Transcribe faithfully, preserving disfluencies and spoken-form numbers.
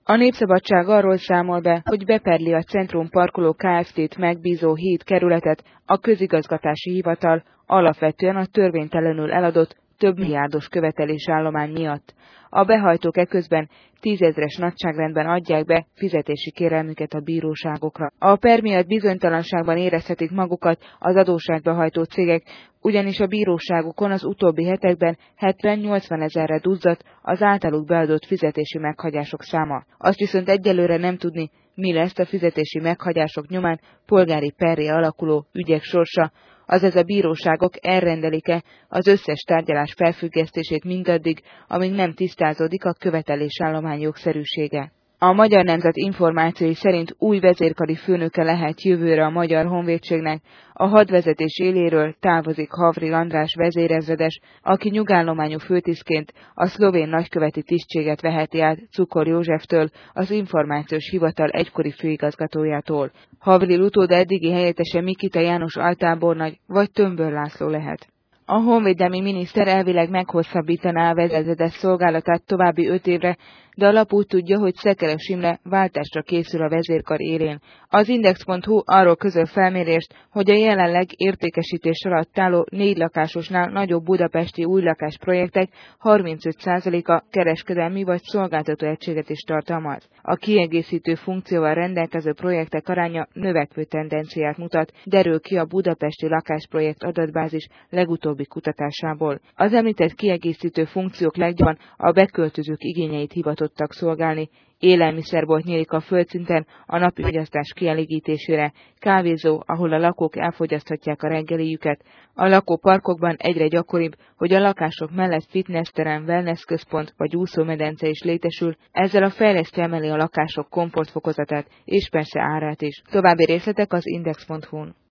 A Népszabadság arról számol be, hogy beperli a Centrum Parkoló Kft-t megbízó hét kerületet a közigazgatási hivatal alapvetően a törvénytelenül eladott több milliárdos követelésállomány miatt. A behajtók eközben tízezres nagyságrendben adják be fizetési kérelmüket a bíróságokra. A per miatt bizonytalanságban érezhetik magukat az adósságbehajtó cégek, ugyanis a bíróságokon az utóbbi hetekben hetven-nyolcvan ezerre duzzadt az általuk beadott fizetési meghagyások száma. Azt viszont egyelőre nem tudni, mi lesz a fizetési meghagyások nyomán polgári perré alakuló ügyek sorsa, azaz a bíróságok elrendelik-e az összes tárgyalás felfüggesztését mindaddig, amíg nem tisztázódik a követelésállomány jogszerűsége. A Magyar Nemzet információi szerint új vezérkari főnöke lehet jövőre a Magyar Honvédségnek, a hadvezetés éléről távozik Havril András vezérezredes, aki nyugállományú főtisztként a szlovén nagyköveti tisztséget veheti át Czukor Józseftől, az információs hivatal egykori főigazgatójától. Havril utóda eddigi helyettese Mikita János altábornagy vagy Tömbör László lehet. A honvédelmi miniszter elvileg meghosszabbítaná a vezérezredes szolgálatát további öt évre, de a lap úgy tudja, hogy Szekeres Imre váltásra készül a vezérkar élén. Az Index pont hu arról közöl felmérést, hogy a jelenleg értékesítés alatt álló négy lakásosnál nagyobb budapesti új lakásprojektek harmincöt százaléka kereskedelmi vagy szolgáltató egységet is tartalmaz. A kiegészítő funkcióval rendelkező projektek aránya növekvő tendenciát mutat, derül ki a budapesti lakásprojekt adatbázis legutóbbi kutatásából. Az említett kiegészítő funkciók legjobban a beköltözők igényeit hivatottak szolgálni. Élelmiszerbolt nyílik a földszinten a napi fogyasztás kielégítésére, kávézó, ahol a lakók elfogyaszthatják a reggeliüket. A lakóparkokban egyre gyakoribb, hogy a lakások mellett fitnessterem, wellnessközpont vagy úszómedence is létesül, ezzel a fejlesztő emeli a lakások komfortfokozatát és persze árát is. További részletek az Index pont hu-n.